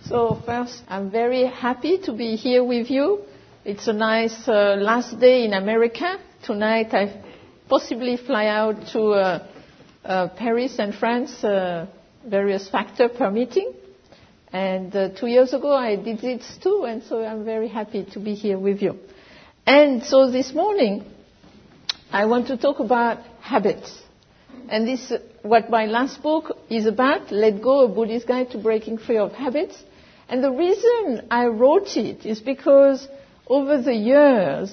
So first, I'm very happy to be here with you. It's a nice last day in America. Tonight I possibly fly out to Paris and France, various factors permitting. And 2 years ago I did it too, and so I'm very happy to be here with you. And so this morning I want to talk about habits. And this is what my last book is about, Let Go, A Buddhist Guide to Breaking Free of Habits. And the reason I wrote it is because over the years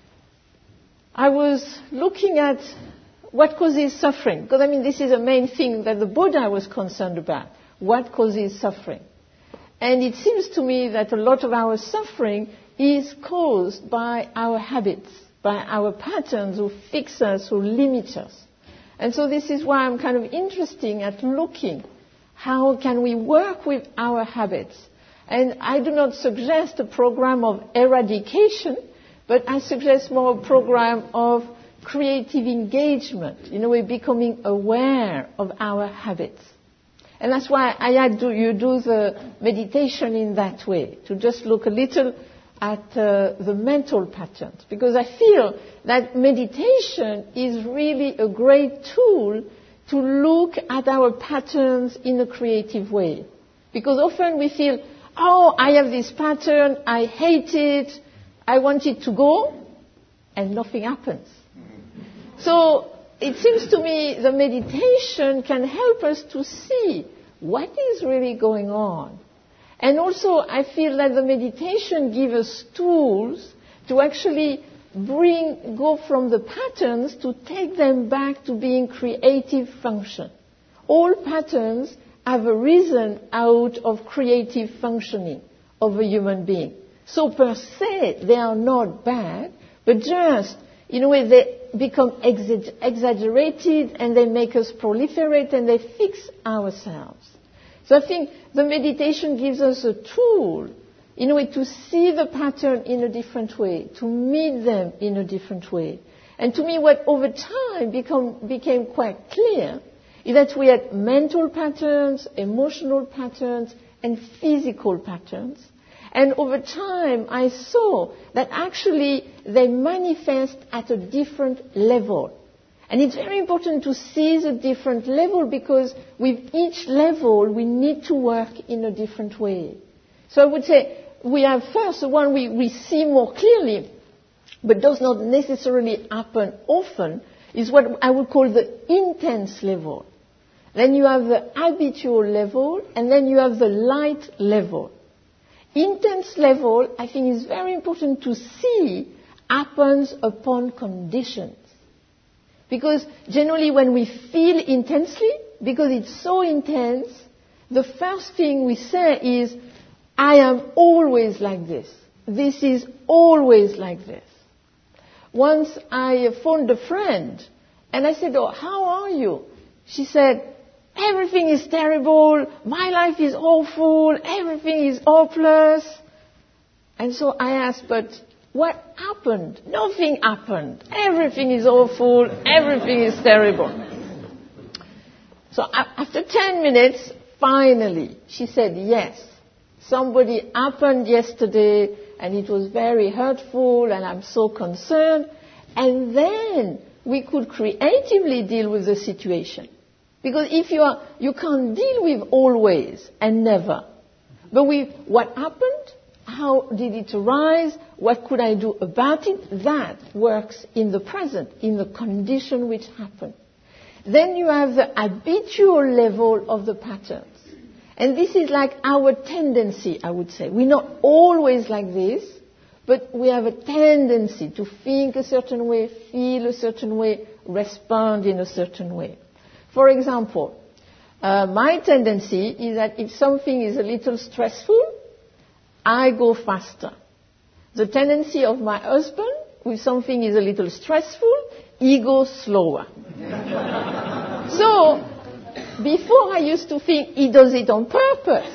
I was looking at what causes suffering. Because, this is the main thing that the Buddha was concerned about. What causes suffering? And it seems to me that a lot of our suffering is caused by our habits, by our patterns who fix us, who limit us. And so this is why I'm kind of interested at looking how can we work with our habits. And I do not suggest a program of eradication, but I suggest more a program of creative engagement. We're becoming aware of our habits. And that's why I had you do the meditation in that way, to just look a little at the mental patterns. Because I feel that meditation is really a great tool to look at our patterns in a creative way. Because often we feel, I have this pattern, I hate it, I want it to go, and nothing happens. So it seems to me the meditation can help us to see what is really going on. And also I feel that the meditation gives us tools to actually go from the patterns to take them back to being creative function. All patterns have arisen out of creative functioning of a human being. So per se, they are not bad, but just, in a way, they become exaggerated and they make us proliferate and they fix ourselves. So I think the meditation gives us a tool, in a way, to see the pattern in a different way, to meet them in a different way. And to me, what over time became quite clear is that we had mental patterns, emotional patterns, and physical patterns. And over time, I saw that actually they manifest at a different level. And it's very important to see the different level because with each level, we need to work in a different way. So I would say we have first the one we see more clearly, but does not necessarily happen often, is what I would call the intense level. Then you have the habitual level, and then you have the light level. Intense level, I think, is very important to see happens upon conditions. Because generally when we feel intensely, because it's so intense, the first thing we say is, I am always like this. This is always like this. Once I phoned a friend, and I said, how are you? She said, everything is terrible, my life is awful, everything is hopeless. And so I asked, but what happened? Nothing happened. Everything is awful, everything is terrible. So after 10 minutes, finally, she said, yes, somebody happened yesterday and it was very hurtful and I'm so concerned. And then we could creatively deal with the situation. Because if you can't deal with always and never. But with what happened, how did it arise, what could I do about it, that works in the present, in the condition which happened. Then you have the habitual level of the patterns. And this is like our tendency, I would say. We're not always like this, but we have a tendency to think a certain way, feel a certain way, respond in a certain way. For example, my tendency is that if something is a little stressful, I go faster. The tendency of my husband, if something is a little stressful, he goes slower. So, before I used to think he does it on purpose.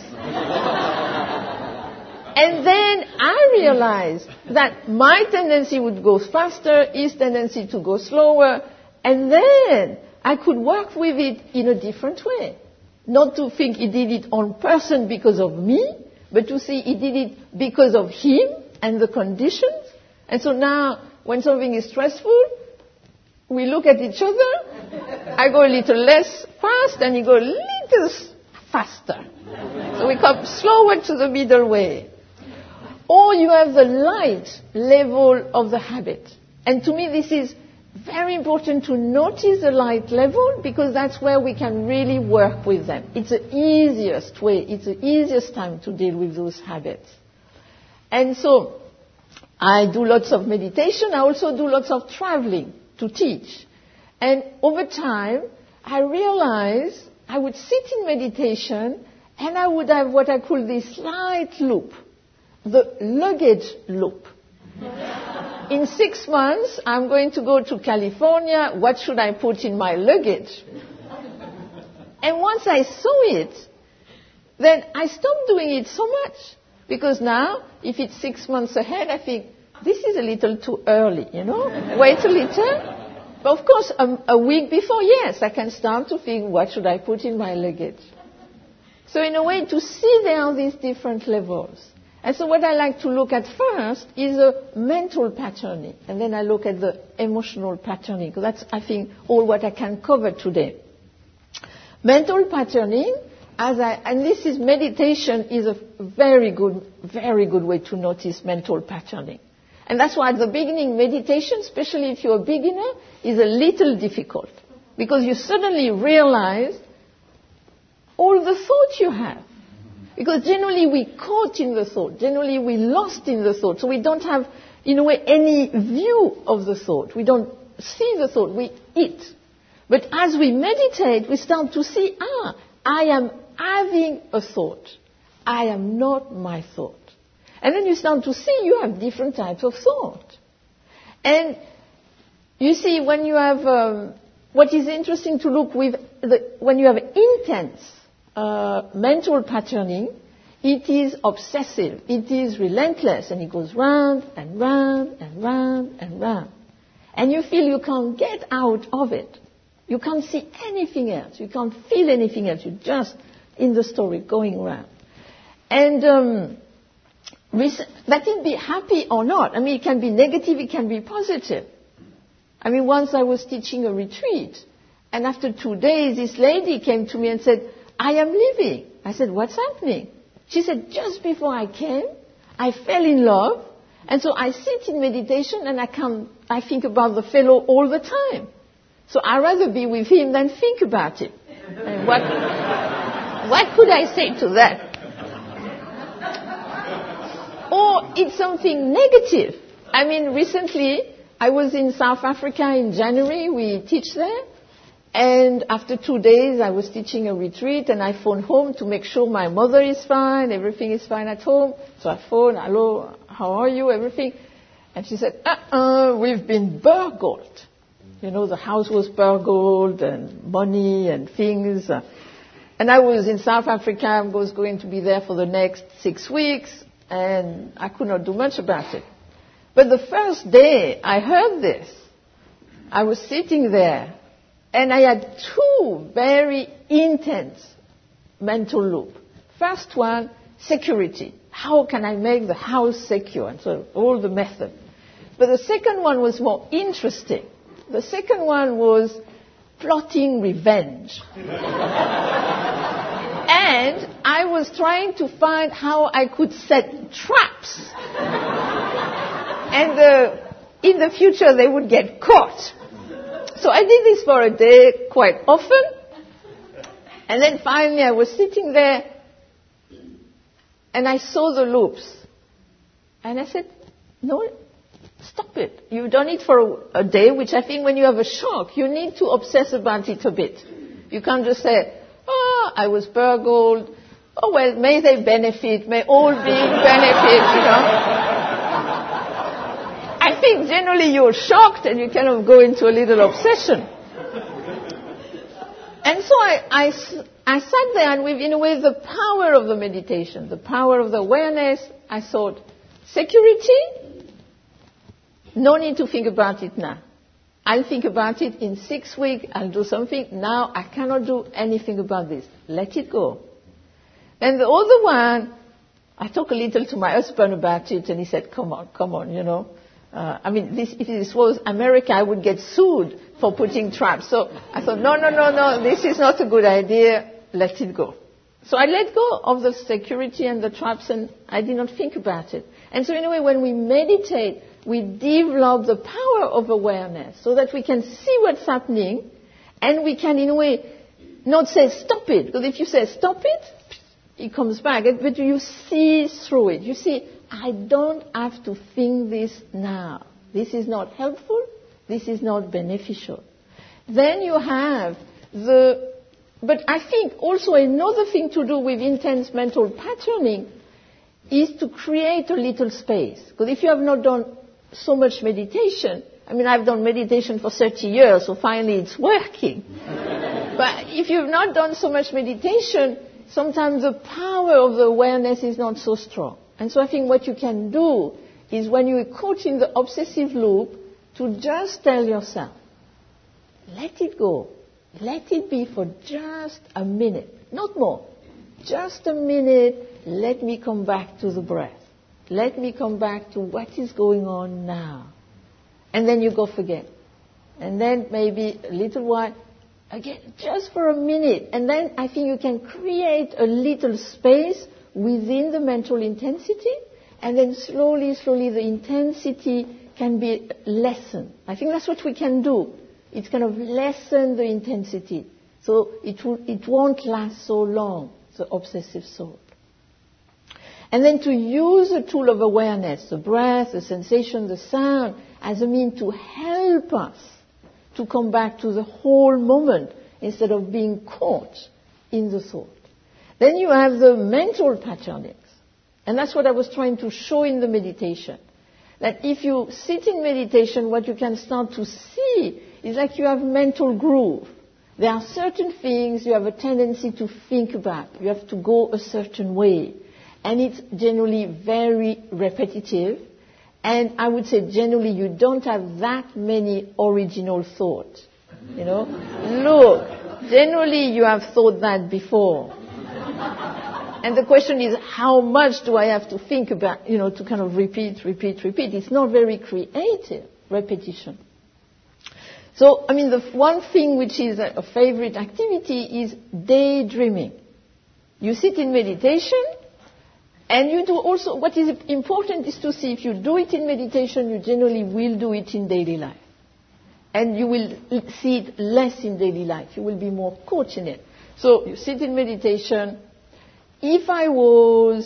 And then I realized that my tendency would go faster, his tendency to go slower, and then I could work with it in a different way. Not to think he did it on purpose because of me, but to see he did it because of him and the conditions. And so now, when something is stressful, we look at each other. I go a little less fast, and he goes a little faster. So we come slower to the middle way. Or you have the light level of the habit. And to me, this is very important to notice the light level, because that's where we can really work with them. It's the easiest way, it's the easiest time to deal with those habits. And so I do lots of meditation. I also do lots of traveling to teach. And over time, I realized I would sit in meditation and I would have what I call this light loop, the luggage loop. In 6 months, I'm going to go to California. What should I put in my luggage? And once I saw it, then I stopped doing it so much. Because now, if it's 6 months ahead, I think, this is a little too early, Wait a little. But of course, a week before, yes, I can start to think, what should I put in my luggage? So in a way, to see there are these different levels. And so what I like to look at first is the mental patterning. And then I look at the emotional patterning. Because that's, I think, all what I can cover today. Mental patterning, and this is meditation, is a very good way to notice mental patterning. And that's why at the beginning, meditation, especially if you're a beginner, is a little difficult. Because you suddenly realize all the thoughts you have. Because generally we caught in the thought. Generally we lost in the thought. So we don't have, in a way, any view of the thought. We don't see the thought. We eat. But as we meditate, we start to see, I am having a thought. I am not my thought. And then you start to see you have different types of thought. And you see, when you have, what is interesting to look with, when you have intense mental patterning, it is obsessive, it is relentless, and it goes round and round and round and round. And you feel you can't get out of it. You can't see anything else. You can't feel anything else. You're just in the story going round. And that it be happy or not. I mean, it can be negative, it can be positive. I mean, once I was teaching a retreat, and after 2 days, this lady came to me and said, I am leaving. I said, what's happening? She said, just before I came, I fell in love, and so I sit in meditation and I think about the fellow all the time. So I'd rather be with him than think about it. And what could I say to that? Or it's something negative. I mean, recently, I was in South Africa in January. We teach there. And after 2 days, I was teaching a retreat, and I phoned home to make sure my mother is fine, everything is fine at home. So I phoned, hello, how are you, everything? And she said, we've been burgled. The house was burgled, and money and things. And I was in South Africa. I was going to be there for the next 6 weeks, and I could not do much about it. But the first day I heard this, I was sitting there, and I had 2 very intense mental loops. First one, security. How can I make the house secure? And so all the method. But the second one was more interesting. The second one was plotting revenge. And I was trying to find how I could set traps. And in the future they would get caught. So I did this for a day quite often. And then finally I was sitting there and I saw the loops. And I said, no, stop it. You've done it for a day, which I think when you have a shock, you need to obsess about it a bit. You can't just say, I was burgled. Oh, well, may they benefit. May all beings benefit, I think generally you're shocked and you kind of go into a little obsession. And so I sat there, and in a way, the power of the meditation, the power of the awareness, I thought, security? No need to think about it now. I'll think about it in 6 weeks. I'll do something. Now I cannot do anything about this. Let it go. And the other one, I talked a little to my husband about it, and he said, come on, you know. If this was America, I would get sued for putting traps. So I thought, no, this is not a good idea. Let it go. So I let go of the security and the traps, and I did not think about it. And so in a way, when we meditate, we develop the power of awareness so that we can see what's happening, and we can, in a way, not say stop it. Because if you say stop it, it comes back. But you see through it. You see, I don't have to think this now. This is not helpful. This is not beneficial. Then you have but I think also another thing to do with intense mental patterning is to create a little space. Because if you have not done so much meditation, I've done meditation for 30 years, so finally it's working. But if you've not done so much meditation, sometimes the power of the awareness is not so strong. And so I think what you can do is when you're caught in the obsessive loop, to just tell yourself, let it go. Let it be for just a minute, not more. Just a minute, let me come back to the breath. Let me come back to what is going on now. And then you go forget. And then maybe a little while, again, just for a minute. And then I think you can create a little space within the mental intensity, and then slowly the intensity can be lessened. I think that's what we can do. It's kind of lessen the intensity. So it won't last so long, the obsessive thought. And then to use the tool of awareness, the breath, the sensation, the sound, as a means to help us to come back to the whole moment instead of being caught in the thought. Then you have the mental patternings. And that's what I was trying to show in the meditation. That if you sit in meditation, what you can start to see is like you have mental groove. There are certain things you have a tendency to think about. You have to go a certain way. And it's generally very repetitive. And I would say generally you don't have that many original thoughts. You know? Look, generally you have thought that before. And the question is, how much do I have to think about, to kind of repeat? It's not very creative, repetition. So, the one thing which is a favorite activity is daydreaming. You sit in meditation, and you do also, what is important is to see if you do it in meditation, you generally will do it in daily life. And you will see it less in daily life. You will be more caught in it. So, you sit in meditation. If I won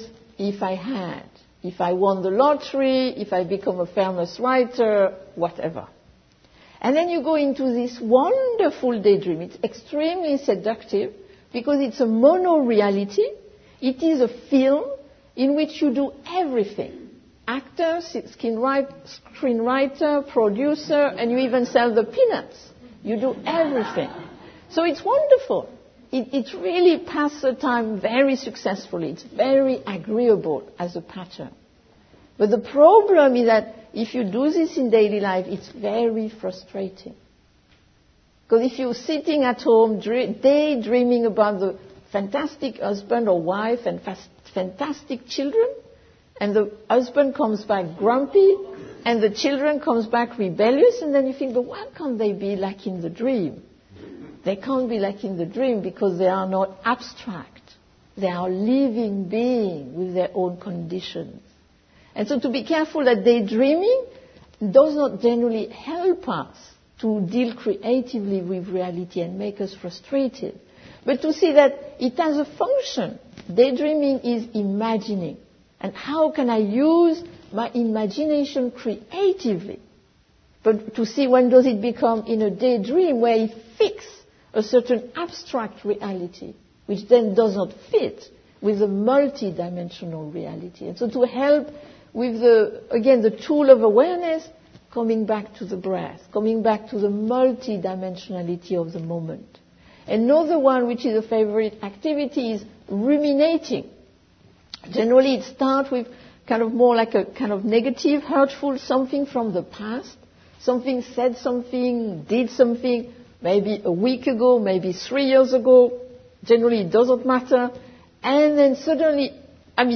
the lottery, if I become a famous writer, whatever. And then you go into this wonderful daydream. It's extremely seductive because it's a mono-reality. It is a film in which you do everything. Actor, screenwriter, producer, and you even sell the peanuts. You do everything. So it's wonderful. It really passes the time very successfully. It's very agreeable as a pattern. But the problem is that if you do this in daily life, it's very frustrating. Because if you're sitting at home daydreaming about the fantastic husband or wife and fantastic children, and the husband comes back grumpy, and the children comes back rebellious, and then you think, but why can't they be like in the dream? They can't be like in the dream because they are not abstract. They are living beings with their own conditions. And so to be careful that daydreaming does not generally help us to deal creatively with reality and make us frustrated. But to see that it has a function. Daydreaming is imagining. And how can I use my imagination creatively? But to see when does it become in a daydream where it fixes a certain abstract reality, which then does not fit with the multidimensional reality. And so to help with the tool of awareness, coming back to the breath, coming back to the multidimensionality of the moment. Another one which is a favorite activity is ruminating. Generally it starts with kind of more like a kind of negative, hurtful something from the past. Something said something, did something, maybe a week ago, maybe 3 years ago. Generally it doesn't matter. And then suddenly,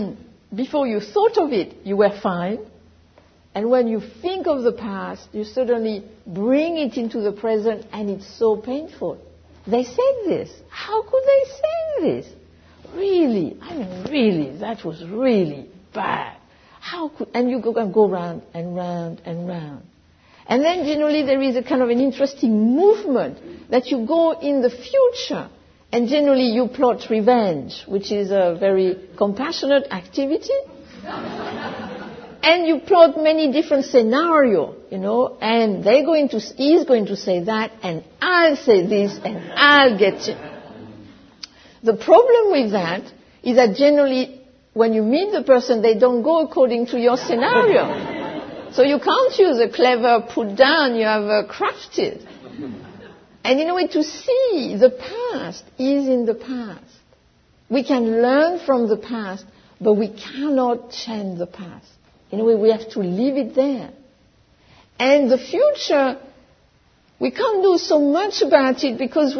before you thought of it, you were fine. And when you think of the past, you suddenly bring it into the present, and it's so painful. They said this. How could they say this? Really? I mean, really, that was really bad. How could, and you go round and round and round. And then generally there is a kind of an interesting movement that you go in the future, and generally you plot revenge, which is a very compassionate activity. And you plot many different scenarios, and he's going to say that, and I'll say this, and I'll get it. The problem with that is that generally when you meet the person, they don't go according to your scenario. So you can't use a clever put down, you have crafted. And in a way to see the past is in the past. We can learn from the past, but we cannot change the past. In a way, we have to leave it there. And the future, we can't do so much about it because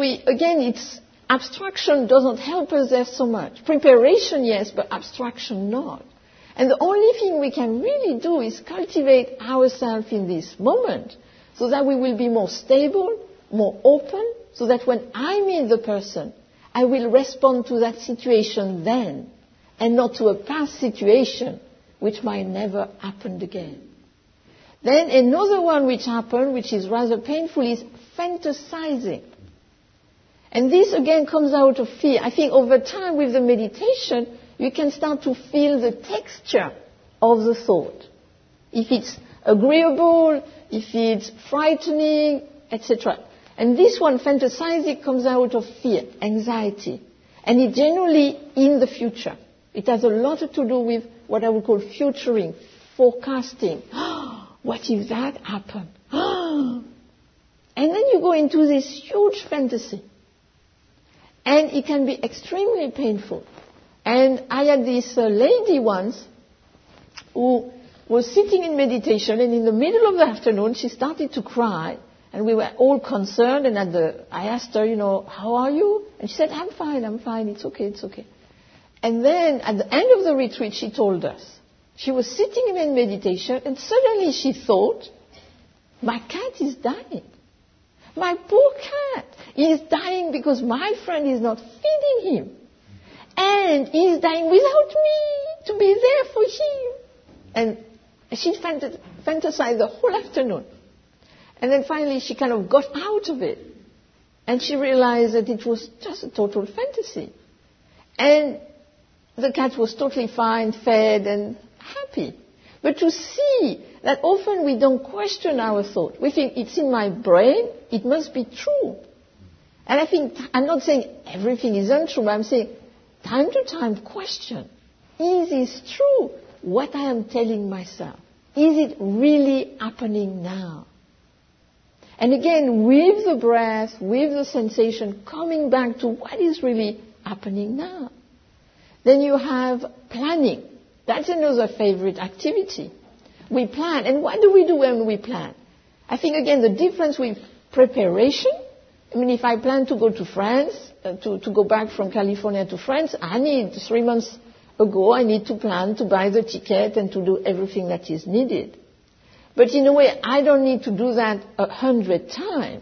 abstraction doesn't help us there so much. Preparation, yes, but abstraction not. And the only thing we can really do is cultivate ourselves in this moment so that we will be more stable, more open, so that when I meet the person, I will respond to that situation then and not to a past situation which might never happen again. Then another one which happened, which is rather painful, is fantasizing. And this again comes out of fear. I think over time with the meditation, you can start to feel the texture of the thought. If it's agreeable, if it's frightening, etc. And this one, fantasizing, comes out of fear, anxiety. And it generally in the future. It has a lot to do with what I would call futuring, forecasting. What if that happened? And then you go into this huge fantasy. And it can be extremely painful. And I had this lady once who was sitting in meditation, and in the middle of the afternoon she started to cry, and we were all concerned, and I asked her, how are you? And she said, I'm fine, it's okay. And then at the end of the retreat she told us, she was sitting in meditation, and suddenly she thought, my cat is dying. My poor cat is dying because my friend is not feeding him. And he is dying without me to be there for him. And she fantasized the whole afternoon. And then finally she kind of got out of it. And she realized that it was just a total fantasy. And the cat was totally fine, fed and happy. But to see that often we don't question our thought. We think it's in my brain, it must be true. And I think, I'm not saying everything is untrue, but I'm saying time to time question. Is this true, what I am telling myself? Is it really happening now? And again, with the breath, with the sensation, coming back to what is really happening now. Then you have planning. That's another favorite activity. We plan. And what do we do when we plan? I think, again, the difference with preparation, if I plan to go to France, to go back from California to France, 3 months ago, I need to plan to buy the ticket and to do everything that is needed. But in a way, I don't need to do that 100 times.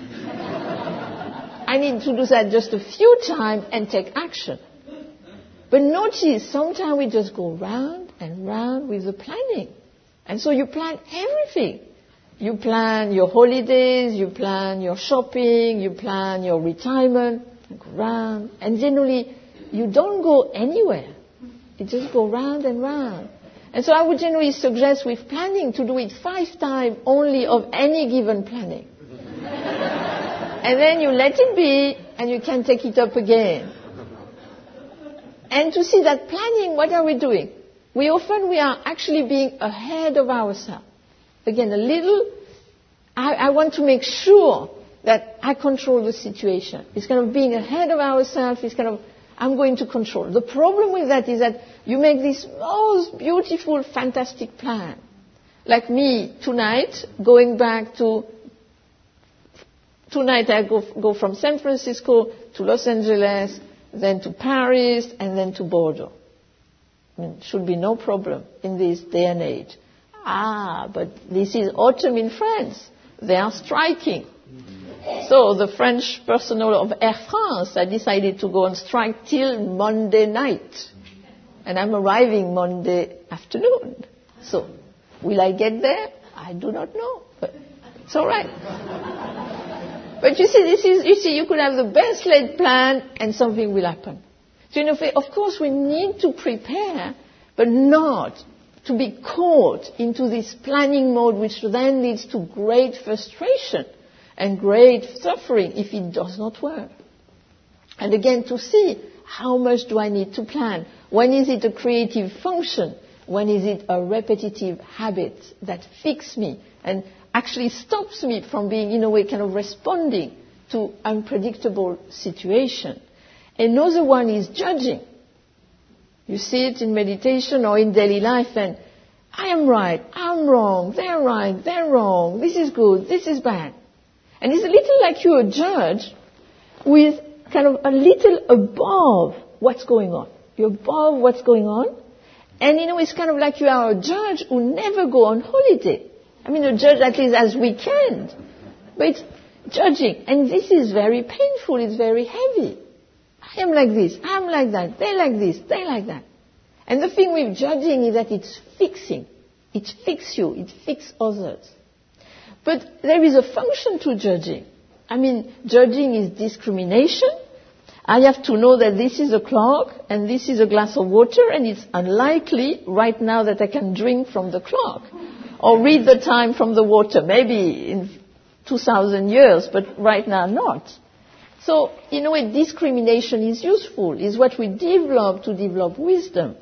I need to do that just a few times and take action. But notice, sometimes we just go round and round with the planning. And so you plan everything. You plan your holidays, you plan your shopping, you plan your retirement, you go round. And generally, you don't go anywhere. You just go round and round. And so I would generally suggest with planning to do it 5 times only of any given planning. And then you let it be, and you can take it up again. And to see that planning, what are we doing? We are actually being ahead of ourselves. Again, I want to make sure that I control the situation. It's kind of being ahead of ourselves. It's kind of, I'm going to control. The problem with that is that you make this most beautiful, fantastic plan. Like me, tonight I go from San Francisco to Los Angeles, then to Paris, and then to Bordeaux. Should be no problem in this day and age. But this is autumn in France. They are striking. So the French personnel of Air France had decided to go on strike till Monday night. And I'm arriving Monday afternoon. So will I get there? I do not know. But it's all right. But you see, you could have the best laid plan and something will happen. So, of course, we need to prepare, but not to be caught into this planning mode, which then leads to great frustration and great suffering if it does not work. And again, to see how much do I need to plan? When is it a creative function? When is it a repetitive habit that fixes me and actually stops me from being, in a way, kind of responding to unpredictable situation? Another one is judging. You see it in meditation or in daily life, and I am right, I'm wrong, they're right, they're wrong, this is good, this is bad. And it's a little like you're a judge with kind of a little above what's going on. You're above what's going on. And, it's kind of like you are a judge who never go on holiday. I mean, a judge at least has weekend. But it's judging. And this is very painful. It's very heavy. I am like this. I'm like that. They like this. They like that. And the thing with judging is that it's fixing. It fixes you. It fixes others. But there is a function to judging. I mean, judging is discrimination. I have to know that this is a clock and this is a glass of water, and it's unlikely right now that I can drink from the clock or read the time from the water. Maybe in 2,000 years, but right now not. So, in a way, discrimination is useful, is what we develop to develop wisdom.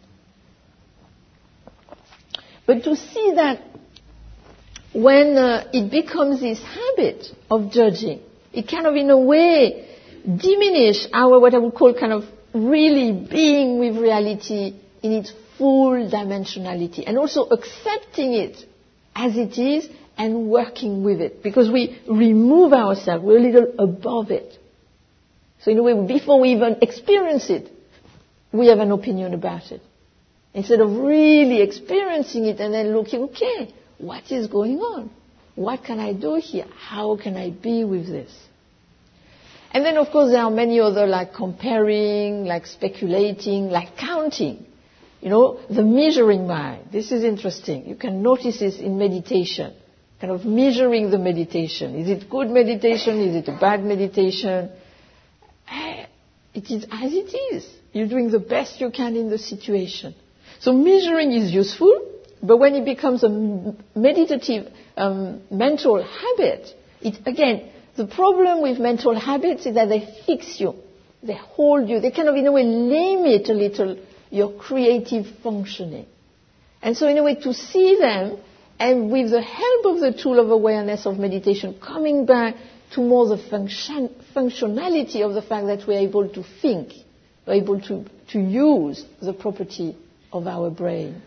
But to see that when it becomes this habit of judging, it kind of, in a way, diminish our, what I would call, kind of really being with reality in its full dimensionality, and also accepting it as it is and working with it, because we remove ourselves, we're a little above it. So in a way, before we even experience it, we have an opinion about it. Instead of really experiencing it and then looking, okay, what is going on? What can I do here? How can I be with this? And then, of course, there are many other, like comparing, like speculating, like counting. The measuring mind. This is interesting. You can notice this in meditation, kind of measuring the meditation. Is it good meditation? Is it a bad meditation? It is as it is. You're doing the best you can in the situation. So measuring is useful, but when it becomes a meditative mental habit, the problem with mental habits is that they fix you. They hold you. They kind of, in a way, limit a little your creative functioning. And so, in a way, to see them, and with the help of the tool of awareness of meditation, coming back to more the functionality of the fact that we're able to think, we're able to use the property of our brain.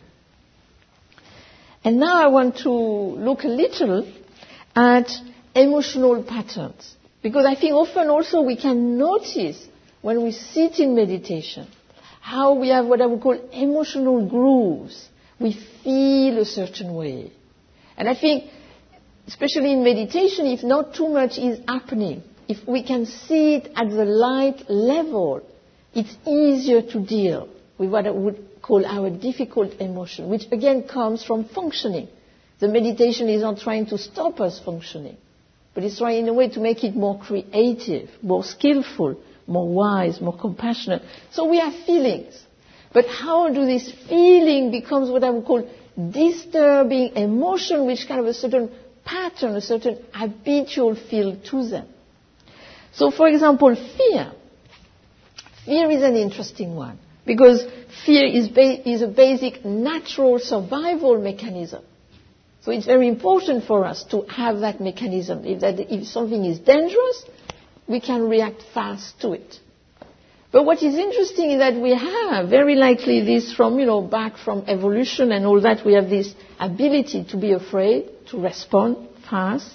And now I want to look a little at emotional patterns. Because I think often also we can notice when we sit in meditation how we have what I would call emotional grooves. We feel a certain way. And I think, especially in meditation, if not too much is happening, if we can see it at the light level, it's easier to deal with what I would call our difficult emotion, which again comes from functioning. The meditation is not trying to stop us functioning, but it's trying in a way to make it more creative, more skillful, more wise, more compassionate. So we have feelings. But how do this feeling becomes what I would call disturbing emotion, which kind of a certain pattern, a certain habitual feel to them? So, for example, fear. Fear is an interesting one, because fear is a basic natural survival mechanism. So it's very important for us to have that mechanism. If something is dangerous, we can react fast to it. But what is interesting is that we have, very likely this from, back from evolution and all that, we have this ability to be afraid, to respond fast.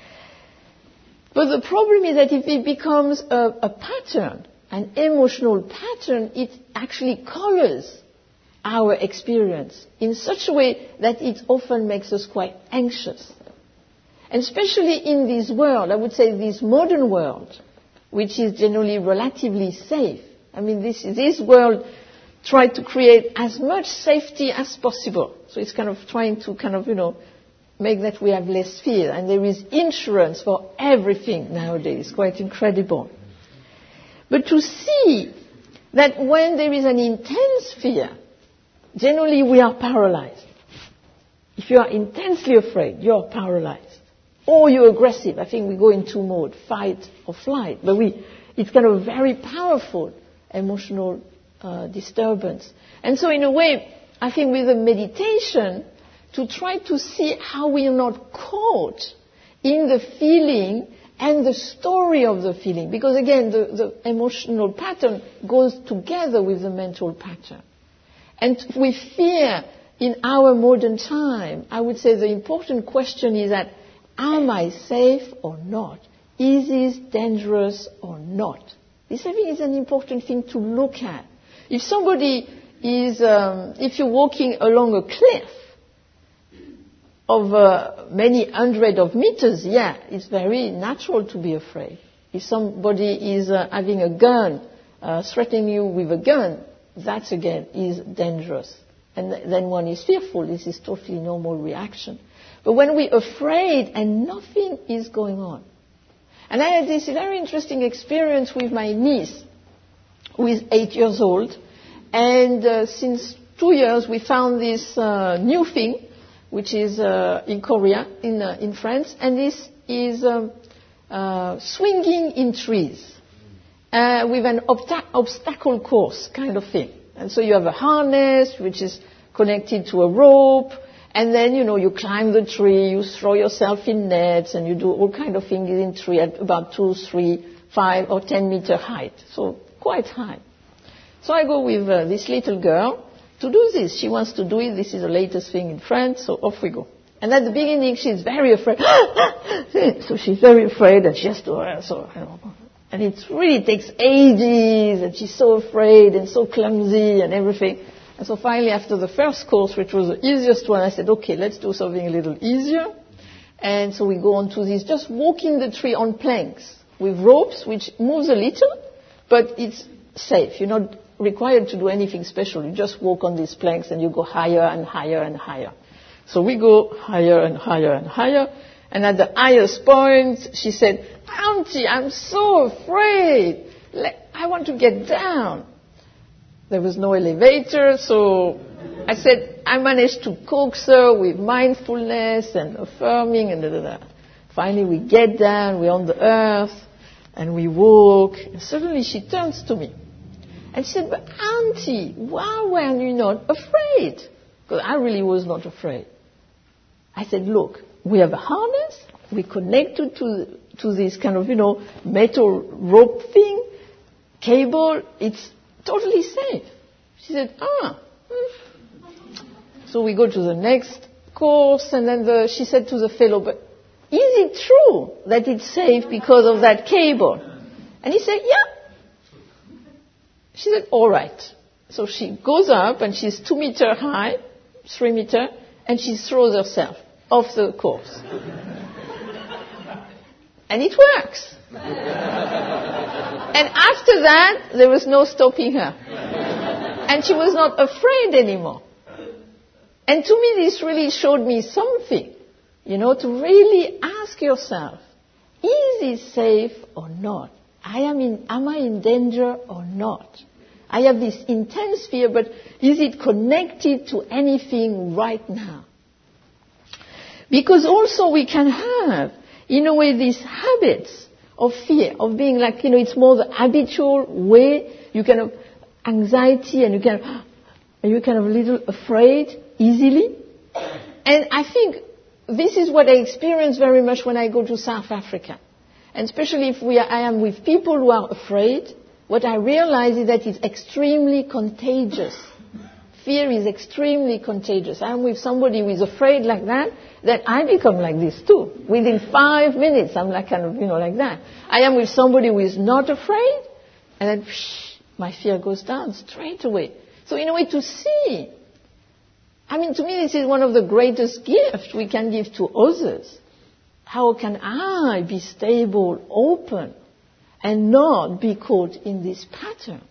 But the problem is that if it becomes a pattern, an emotional pattern, it actually colors our experience in such a way that it often makes us quite anxious. And especially in this world, I would say this modern world, which is generally relatively safe. I mean, this world tried to create as much safety as possible. So it's kind of trying to make that we have less fear. And there is insurance for everything nowadays. Quite incredible. But to see that when there is an intense fear, generally we are paralyzed. If you are intensely afraid, you're paralyzed. Or you're aggressive. I think we go in two modes, fight or flight. But it's kind of a very powerful emotional disturbance. And so in a way, I think with the meditation, to try to see how we are not caught in the feeling and the story of the feeling. Because again, the emotional pattern goes together with the mental pattern. And with fear in our modern time, I would say the important question is that, am I safe or not? Is this dangerous or not? This, I think, is an important thing to look at. If somebody is, if you're walking along a cliff of many hundred of meters, yeah, it's very natural to be afraid. If somebody is having a gun, threatening you with a gun, that again is dangerous. And then one is fearful. This is totally normal reaction. But when we're afraid and nothing is going on. And I had this very interesting experience with my niece, who is 8 years old. And since 2 years, we found this new thing, which is in Korea, in France. And this is swinging in trees with an obstacle course kind of thing. And so you have a harness, which is connected to a rope. And then, you climb the tree, you throw yourself in nets, and you do all kind of things in tree at about 2, 3, 5, or 10 meter height. So quite high. So I go with this little girl to do this. She wants to do it. This is the latest thing in France, so off we go. And at the beginning, she's very afraid. So she's very afraid, and she has to, and it really takes ages, and she's so afraid and so clumsy and everything. And so finally, after the first course, which was the easiest one, I said, okay, let's do something a little easier. And so we go on to this, just walking the tree on planks with ropes, which moves a little, but it's safe. You're not required to do anything special. You just walk on these planks and you go higher and higher and higher. So we go higher and higher and higher. And at the highest point, she said, Auntie, I'm so afraid. I want to get down. There was no elevator, so I said, I managed to coax her with mindfulness and affirming and da-da-da. Finally, we get down, we're on the earth, and we walk. And suddenly she turns to me. And she said, but Auntie, why were you not afraid? Because I really was not afraid. I said, look, we have a harness, we connected to this kind of, metal rope thing, cable, it's totally safe. She said, So we go to the next course, and then she said to the fellow, but is it true that it's safe because of that cable? And he said, yeah. She said, all right. So she goes up, and she's 2 meter high, 3 meter, and she throws herself off the course. And it works. And after that, there was no stopping her. And she was not afraid anymore. And to me, this really showed me something, to really ask yourself, is this safe or not? Am I in danger or not? I have this intense fear, but is it connected to anything right now? Because also we can have, in a way, these habits of fear, of being like, it's more the habitual way, you kind of anxiety and you're kind of a little afraid easily. And I think this is what I experience very much when I go to South Africa. And especially if I am with people who are afraid, what I realize is that it's extremely contagious. Fear is extremely contagious. I'm with somebody who is afraid like that, then I become like this too. Within 5 minutes, I'm like kind of, like that. I am with somebody who is not afraid, and then my fear goes down straight away. So in a way to see, I mean, to me this is one of the greatest gifts we can give to others. How can I be stable, open, and not be caught in this pattern?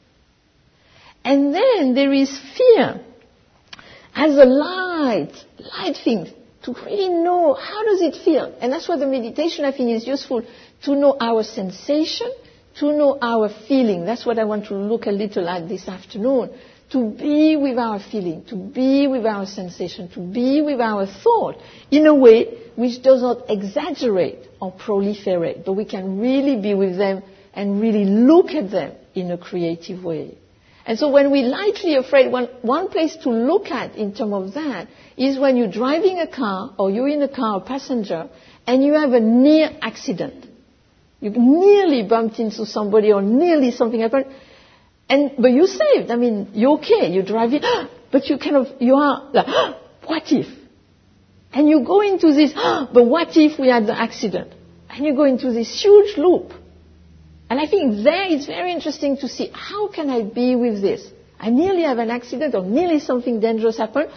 And then there is fear as a light thing, to really know how does it feel. And that's why the meditation, I think, is useful, to know our sensation, to know our feeling. That's what I want to look a little at this afternoon. To be with our feeling, to be with our sensation, to be with our thought in a way which does not exaggerate or proliferate, but we can really be with them and really look at them in a creative way. And so when we're lightly afraid, one place to look at in terms of that is when you're driving a car or you're in a car, a passenger, and you have a near accident. You nearly bumped into somebody or nearly something happened. But you're saved. I mean, you're okay. You're driving, but you are like, what if? And you go into this, but what if we had the accident? And you go into this huge loop. And I think there it's very interesting to see, how can I be with this? I nearly have an accident or nearly something dangerous happened,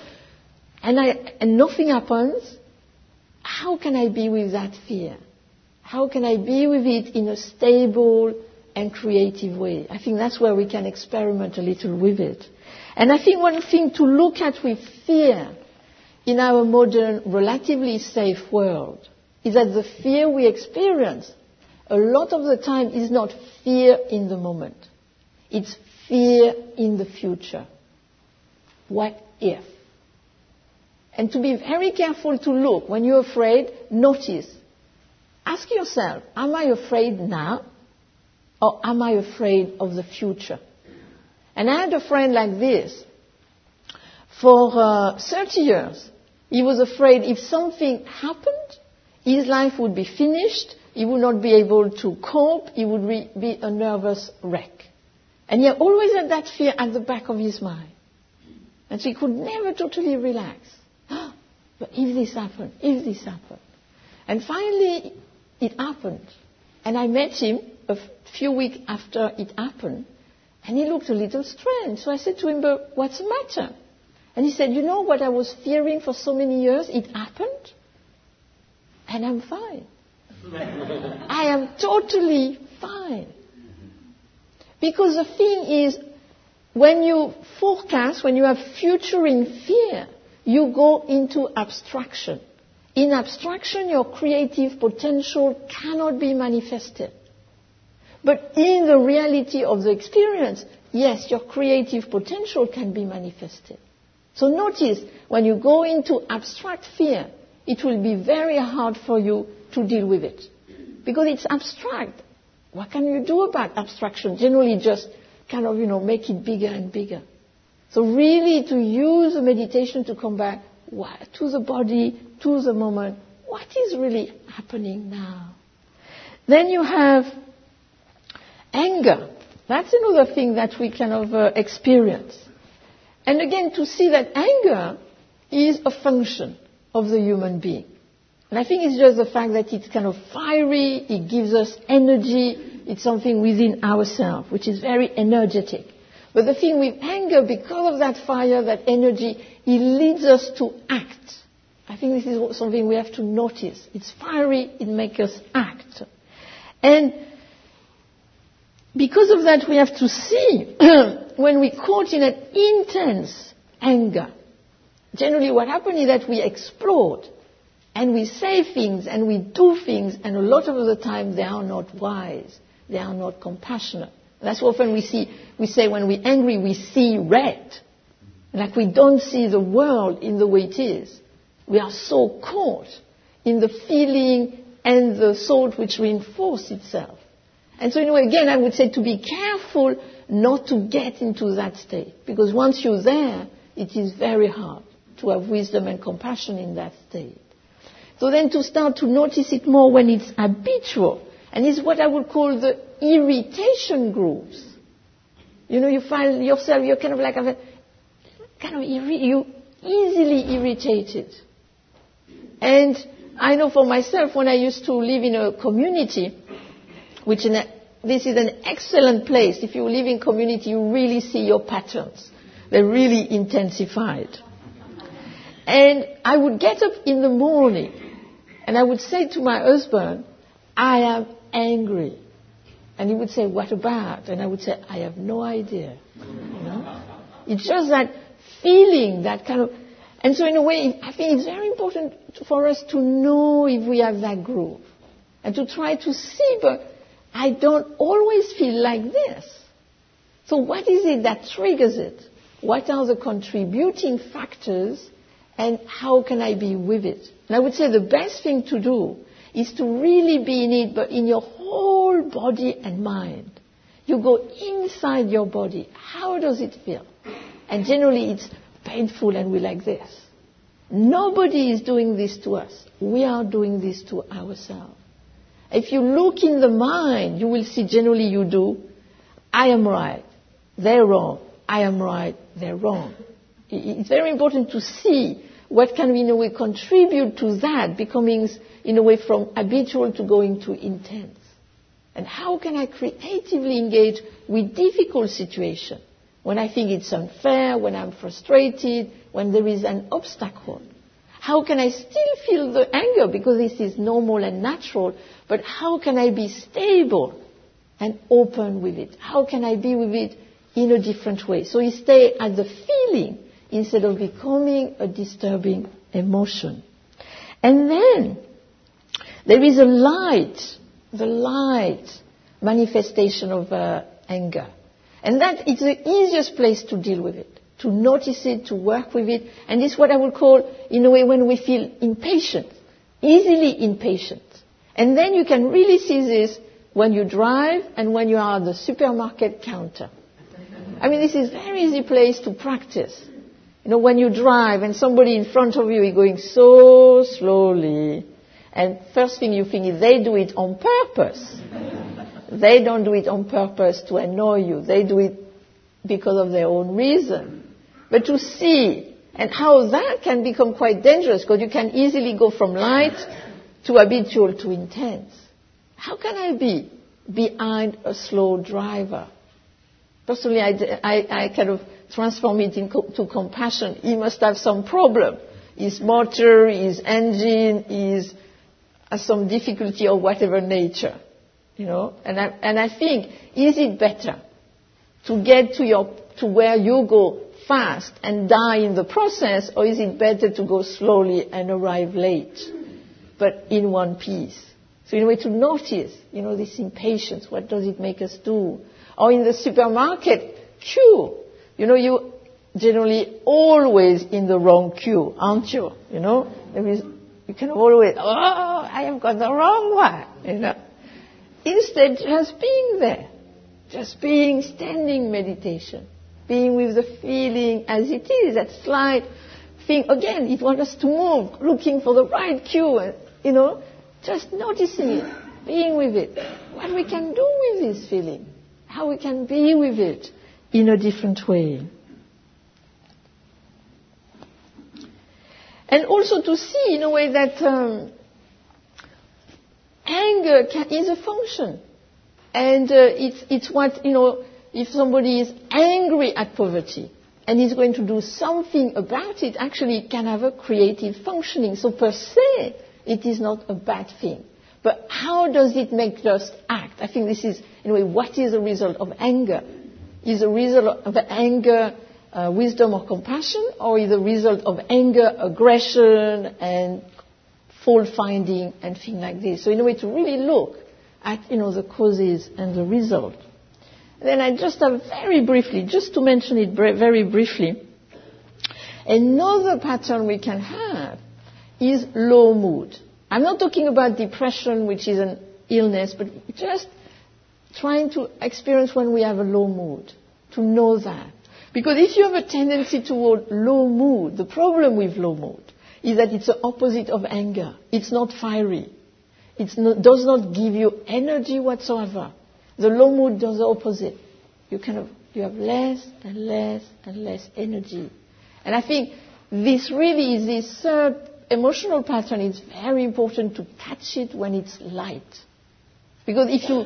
and nothing happens. How can I be with that fear? How can I be with it in a stable and creative way? I think that's where we can experiment a little with it. And I think one thing to look at with fear in our modern, relatively safe world is that the fear we experience a lot of the time is not fear in the moment. It's fear in the future. What if? And to be very careful to look. When you're afraid, notice. Ask yourself, am I afraid now? Or am I afraid of the future? And I had a friend like this. For 30 years, he was afraid if something happened, his life would be finished, he would not be able to cope, he would be a nervous wreck. And he always had that fear at the back of his mind. And so he could never totally relax. But if this happened, if this happened. And finally, it happened. And I met him a few weeks after it happened. And he looked a little strange. So I said to him, but what's the matter? And he said, you know what I was fearing for so many years? It happened. And I'm fine. I am totally fine. Because the thing is, when you forecast, when you have futuring fear, you go into abstraction. In abstraction, your creative potential cannot be manifested. But in the reality of the experience, yes, your creative potential can be manifested. So notice, when you go into abstract fear, it will be very hard for you to deal with it. Because it's abstract. What can you do about abstraction? Generally just kind of, make it bigger and bigger. So really to use the meditation to come back to the body, to the moment. What is really happening now? Then you have anger. That's another thing that we kind of experience. And again, to see that anger is a function of the human being. And I think it's just the fact that it's kind of fiery, it gives us energy, it's something within ourselves, which is very energetic. But the thing with anger, because of that fire, that energy, it leads us to act. I think this is something we have to notice. It's fiery, it makes us act. And because of that, we have to see when we're caught in an intense anger, generally what happens is that we explode. And we say things and we do things, and a lot of the time they are not wise. They are not compassionate. That's often we say when we're angry, we see red. Like we don't see the world in the way it is. We are so caught in the feeling and the thought which reinforce itself. And so in a way, again, I would say to be careful not to get into that state. Because once you're there, it is very hard to have wisdom and compassion in that state. So then to start to notice it more when it's habitual. And it's what I would call the irritation grooves. You find yourself, you're kind of like, you easily irritated. And I know for myself, when I used to live in a community, this is an excellent place. If you live in community, you really see your patterns. They really intensified. And I would get up in the morning and I would say to my husband, I am angry. And he would say, what about? And I would say, I have no idea. You know? It's just that feeling, that kind of... And so in a way, I think it's very important for us to know if we have that groove. And to try to see, but I don't always feel like this. So what is it that triggers it? What are the contributing factors? And how can I be with it? And I would say the best thing to do is to really be in it, but in your whole body and mind. You go inside your body. How does it feel? And generally it's painful and we're like this. Nobody is doing this to us. We are doing this to ourselves. If you look in the mind, you will see generally you do, I am right, they're wrong. I am right, they're wrong. It's very important to see what can we, in a way, contribute to that becoming, in a way, from habitual to going to intense. And how can I creatively engage with difficult situations when I think it's unfair, when I'm frustrated, when there is an obstacle? How can I still feel the anger because this is normal and natural, but how can I be stable and open with it? How can I be with it in a different way? So you stay at the feeling instead of becoming a disturbing emotion. And then there is the light manifestation of anger. And that is the easiest place to deal with it, to notice it, to work with it. And it's what I would call, in a way, when we feel impatient, easily impatient. And then you can really see this when you drive and when you are at the supermarket counter. I mean, this is a very easy place to practice. You know, when you drive and somebody in front of you is going so slowly, and first thing you think is they do it on purpose. They don't do it on purpose to annoy you. They do it because of their own reason. But to see, and how that can become quite dangerous, because you can easily go from light to habitual to intense. How can I be behind a slow driver? Personally, I kind of transform it into compassion. He must have some problem. His motor, his engine, has some difficulty of whatever nature, you know. And I think, is it better to get to where you go fast and die in the process, or is it better to go slowly and arrive late, but in one piece? So in a way to notice, you know, this impatience. What does it make us do? Or in the supermarket queue, you know, you generally always in the wrong queue, aren't you? You know, you can always, I have got the wrong one, you know. Instead, just being there, just being standing meditation, being with the feeling as it is, that slight thing. Again, it wants us to move, looking for the right cue, and, you know, just noticing it, being with it. What we can do with this feeling, how we can be with it in a different way. And also to see, in a way, that anger is a function. And it's what, you know, if somebody is angry at poverty and is going to do something about it, actually it can have a creative functioning. So per se, it is not a bad thing. But how does it make us act? I think this is, in a way, what is the result of anger? Is the result of anger wisdom or compassion, or is the result of anger, aggression, and fault-finding and things like this? So in a way to really look at, you know, the causes and the result. And then I just have very briefly, just to mention it very briefly, another pattern we can have is low mood. I'm not talking about depression, which is an illness, but just trying to experience when we have a low mood, to know that. Because if you have a tendency toward low mood, the problem with low mood is that it's the opposite of anger. It's not fiery. It does not give you energy whatsoever. The low mood does the opposite. You have less and less and less energy. And I think this really is this third emotional pattern. It's very important to catch it when it's light. Because if you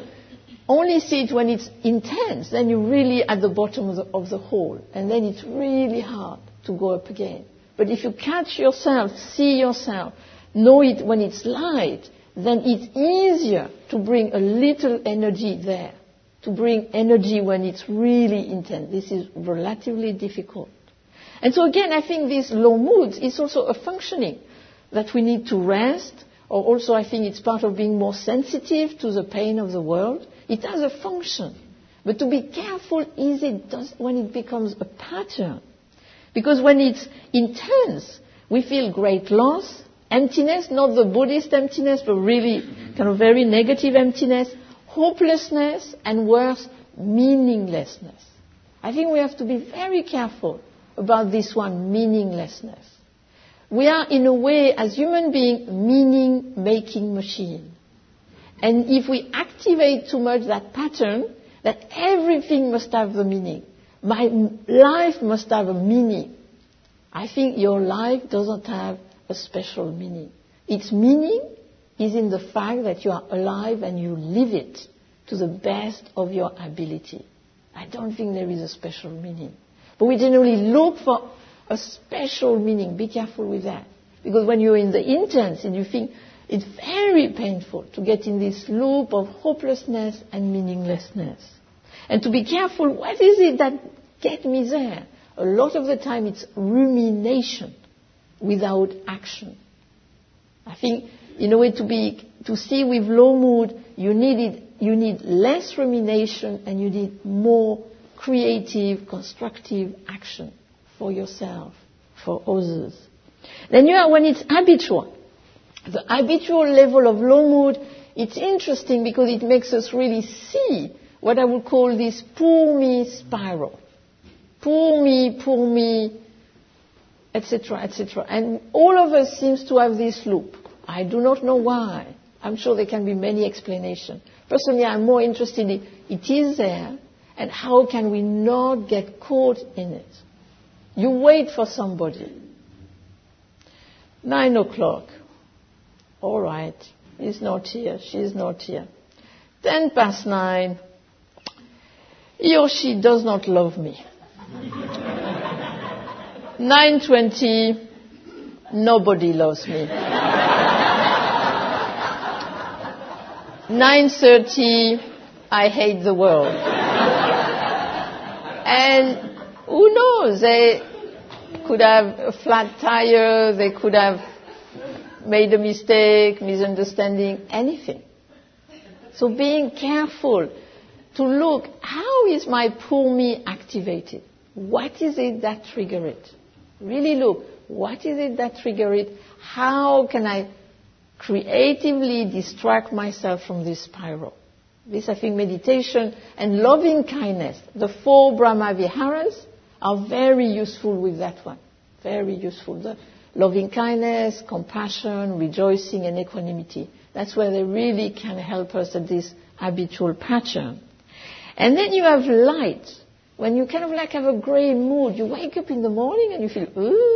only see it when it's intense, then you're really at the bottom of the hole, and then it's really hard to go up again. But if you catch yourself, see yourself, know it when it's light, then it's easier to bring a little energy there, to bring energy when it's really intense. This is relatively difficult. And so again, I think these low moods is also a functioning that we need to rest, or also I think it's part of being more sensitive to the pain of the world. It has a function. But to be careful is when it becomes a pattern. Because when it's intense, we feel great loss, emptiness, not the Buddhist emptiness, but really kind of very negative emptiness, hopelessness, and worse, meaninglessness. I think we have to be very careful about this one, meaninglessness. We are, in a way, as human beings, meaning-making machine. And if we activate too much that pattern, that everything must have the meaning, my life must have a meaning, I think your life doesn't have a special meaning. Its meaning is in the fact that you are alive and you live it to the best of your ability. I don't think there is a special meaning. But we generally look for a special meaning. Be careful with that. Because when you're in the intense and you think it's very painful to get in this loop of hopelessness and meaninglessness. And to be careful, what is it that gets me there? A lot of the time it's rumination without action. I think in a way to see with low mood, you need less rumination and you need more creative, constructive action for yourself, for others. Then you have when it's habitual. The habitual level of low mood, it's interesting because it makes us really see what I would call this poor me spiral. Poor me, etc., etc. And all of us seems to have this loop. I do not know why. I'm sure there can be many explanations. Personally, I'm more interested in it is there, and how can we not get caught in it? You wait for somebody. 9 o'clock. All right. He's not here. She's not here. 9:10. He or she does not love me. 9:20. Nobody loves me. 9:30. I hate the world. And who knows? They could have a flat tire. They could have made a mistake, misunderstanding, anything. So being careful to look, how is my poor me activated? What is it that triggers it? Really look, what is it that triggers it? How can I creatively distract myself from this spiral? This, I think, meditation and loving kindness, the 4 Brahma Viharas, are very useful with that one. Very useful. The loving kindness, compassion, rejoicing, and equanimity. That's where they really can help us at this habitual pattern. And then you have light. When you kind of like have a gray mood, you wake up in the morning and you feel,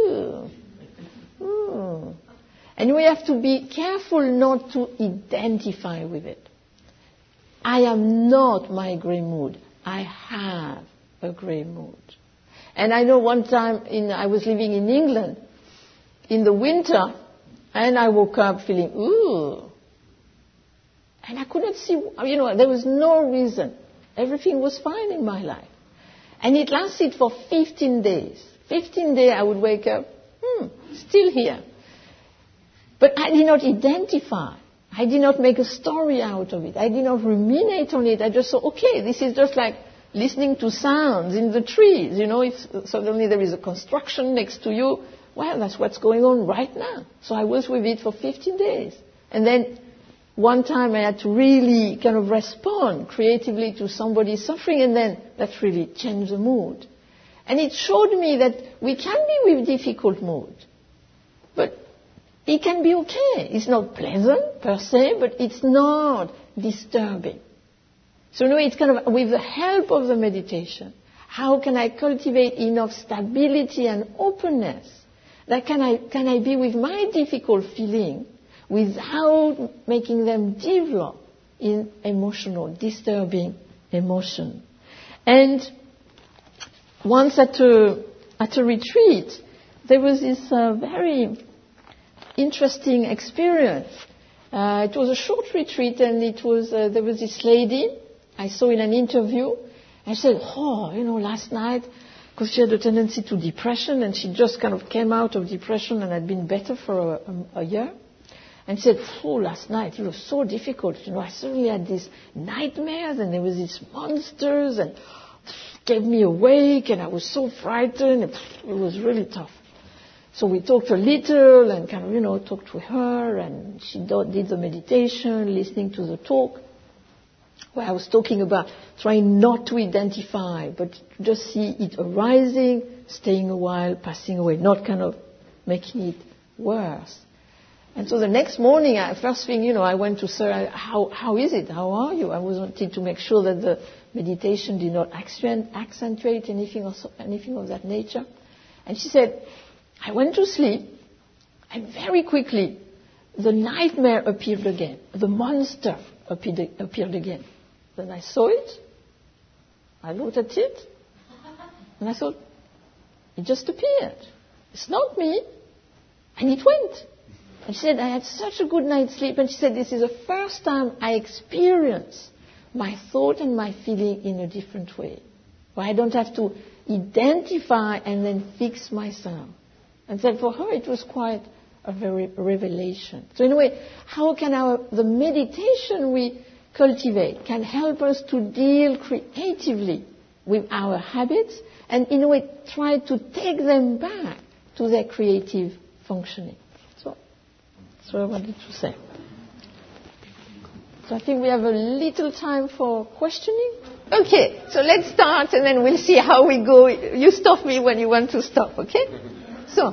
ooh. And we have to be careful not to identify with it. I am not my gray mood. I have a gray mood. And I know one time I was living in England in the winter, and I woke up feeling, ooh. And I couldn't see, there was no reason. Everything was fine in my life. And it lasted for 15 days. 15 days I would wake up, still here. But I did not identify. I did not make a story out of it. I did not ruminate on it. I just thought, okay, this is just like listening to sounds in the trees. If suddenly there is a construction next to you, well, that's what's going on right now. So I was with it for 15 days. And then one time I had to really kind of respond creatively to somebody suffering, and then that really changed the mood. And it showed me that we can be with difficult mood, but it can be okay. It's not pleasant per se, but it's not disturbing. So it's kind of with the help of the meditation, how can I cultivate enough stability and openness that can I be with my difficult feeling without making them develop in disturbing emotion. And once at a retreat, there was this very interesting experience. It was a short retreat, and there was this lady I saw in an interview. I said, last night, because she had a tendency to depression, and she just kind of came out of depression and had been better for a year. And said, last night it was so difficult. I suddenly had these nightmares, and there was these monsters, and kept me awake, and I was so frightened. It was really tough. So we talked a little, and kind of, talked with her, and she did the meditation, listening to the talk, where I was talking about trying not to identify, but just see it arising, staying a while, passing away, not kind of making it worse. And so the next morning, first thing, I went to Sarah, how is it? How are you? I wanted to make sure that the meditation did not accentuate anything of that nature. And she said, I went to sleep, and very quickly, the nightmare appeared again. The monster appeared again. Then I saw it, I looked at it, and I thought, it just appeared. It's not me. And it went. And she said, I had such a good night's sleep. And she said, this is the first time I experience my thought and my feeling in a different way, where I don't have to identify and then fix myself. And said for her, it was quite a very revelation. So in a way, how can the meditation we cultivate can help us to deal creatively with our habits and in a way try to take them back to their creative functioning. So that's what I wanted to say. So I think we have a little time for questioning. Okay, so let's start and then we'll see how we go. You stop me when you want to stop, okay? So,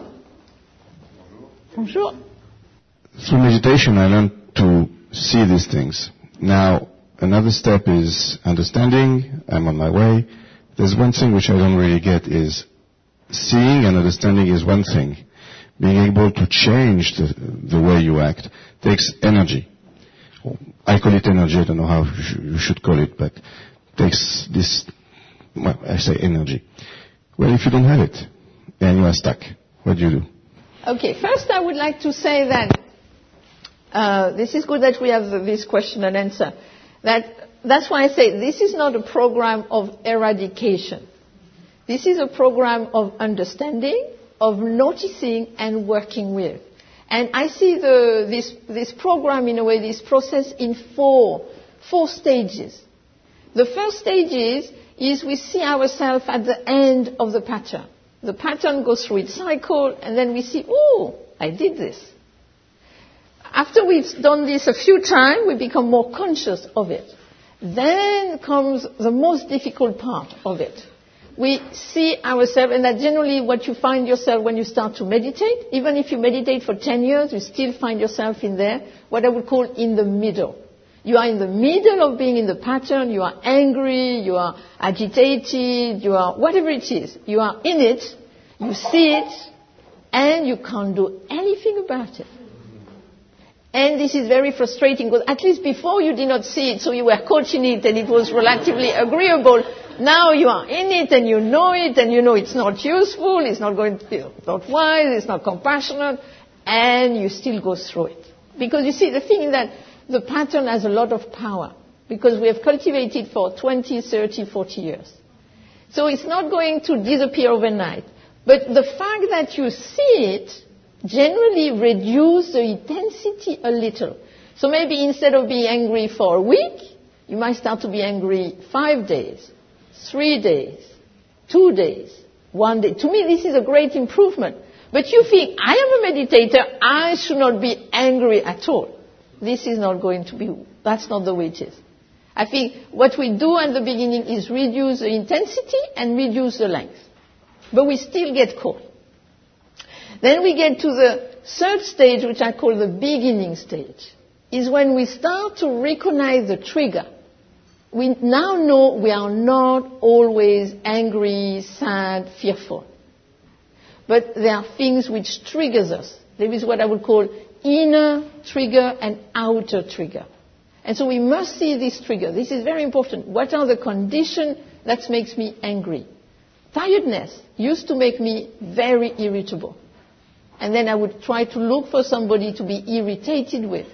bonjour. Through meditation, I learned to see these things. Now, another step is understanding. I'm on my way. There's one thing which I don't really get is seeing and understanding is one thing. Being able to change the way you act takes energy. I call it energy. I don't know how you should call it, but takes this, I say energy. Well, if you don't have it and you are stuck, what do you do? Okay, first I would like to say that this is good that we have this question and answer. That's why I say this is not a program of eradication. This is a program of understanding, of noticing and working with. And I see this program, in a way, this process in four stages. The first stage is we see ourselves at the end of the pattern. The pattern goes through its cycle, and then we see, I did this. After we've done this a few times, we become more conscious of it. Then comes the most difficult part of it. We see ourselves, and that's generally what you find yourself when you start to meditate. Even if you meditate for 10 years, you still find yourself in there, what I would call in the middle. You are in the middle of being in the pattern, you are angry, you are agitated, you are whatever it is. You are in it, you see it, and you can't do anything about it. And this is very frustrating, because at least before you did not see it, so you were caught in it, and it was relatively agreeable. Now you are in it, and you know it's not useful, it's not not wise, it's not compassionate, and you still go through it. Because you see, the thing is that the pattern has a lot of power, because we have cultivated for 20, 30, 40 years. So it's not going to disappear overnight. But the fact that you see it generally reduces the intensity a little. So maybe instead of being angry for a week, you might start to be angry 5 days, 3 days, 2 days, 1 day. To me, this is a great improvement. But you think, I am a meditator, I should not be angry at all. This is not going to be, that's not the way it is. I think what we do at the beginning is reduce the intensity and reduce the length. But we still get caught. Then we get to the third stage, which I call the beginning stage, is when we start to recognize the trigger. We now know we are not always angry, sad, fearful. But there are things which triggers us. There is what I would call inner trigger and outer trigger. And so we must see this trigger. This is very important. What are the conditions that makes me angry? Tiredness used to make me very irritable. And then I would try to look for somebody to be irritated with.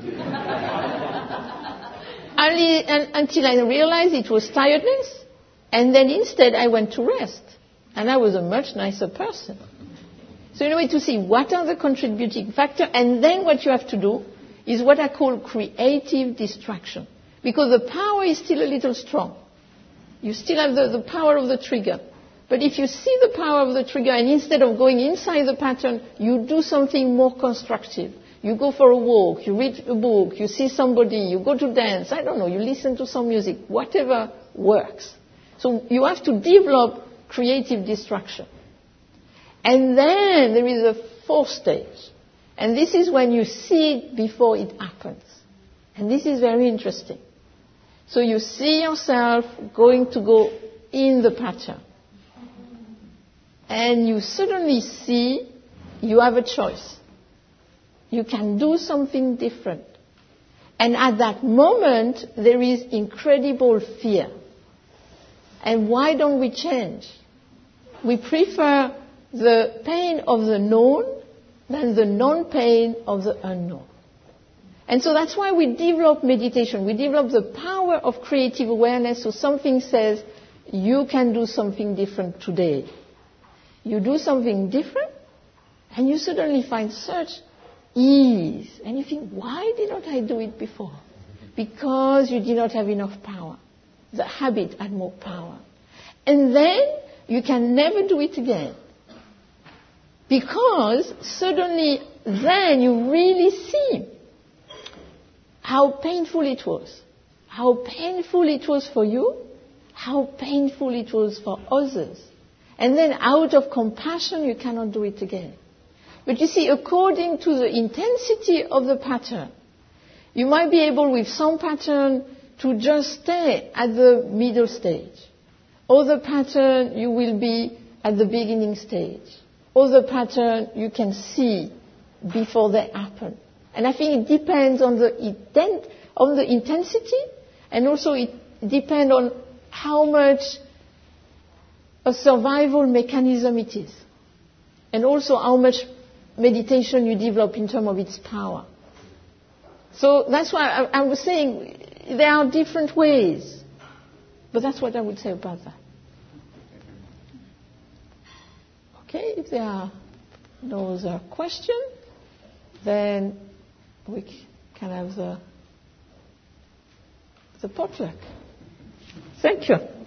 Until I realized it was tiredness. And then instead I went to rest. And I was a much nicer person. So in a way to see what are the contributing factors. And then what you have to do is what I call creative distraction. Because the power is still a little strong. You still have the power of the trigger. But if you see the power of the trigger and instead of going inside the pattern, you do something more constructive. You go for a walk, you read a book, you see somebody, you go to dance, I don't know, you listen to some music, whatever works. So you have to develop creative distraction. And then there is a fourth stage. And this is when you see it before it happens. And this is very interesting. So you see yourself going to go in the pattern. And you suddenly see you have a choice. You can do something different. And at that moment, there is incredible fear. And why don't we change? We prefer the pain of the known than the non-pain of the unknown. And so that's why we develop meditation. We develop the power of creative awareness. So something says, you can do something different today. You do something different, and you suddenly find such ease. And you think, why did not I do it before? Because you did not have enough power. The habit had more power. And then you can never do it again. Because suddenly then you really see how painful it was. How painful it was for you. How painful it was for others. And then out of compassion, you cannot do it again. But you see, according to the intensity of the pattern, you might be able with some pattern to just stay at the middle stage. Other pattern, you will be at the beginning stage. Other pattern, you can see before they happen. And I think it depends on the intensity, and also it depends on how much a survival mechanism it is. And also how much meditation you develop in terms of its power. So that's why I was saying there are different ways. But that's what I would say about that. Okay, if there are no other questions, then we can have the potluck. Thank you.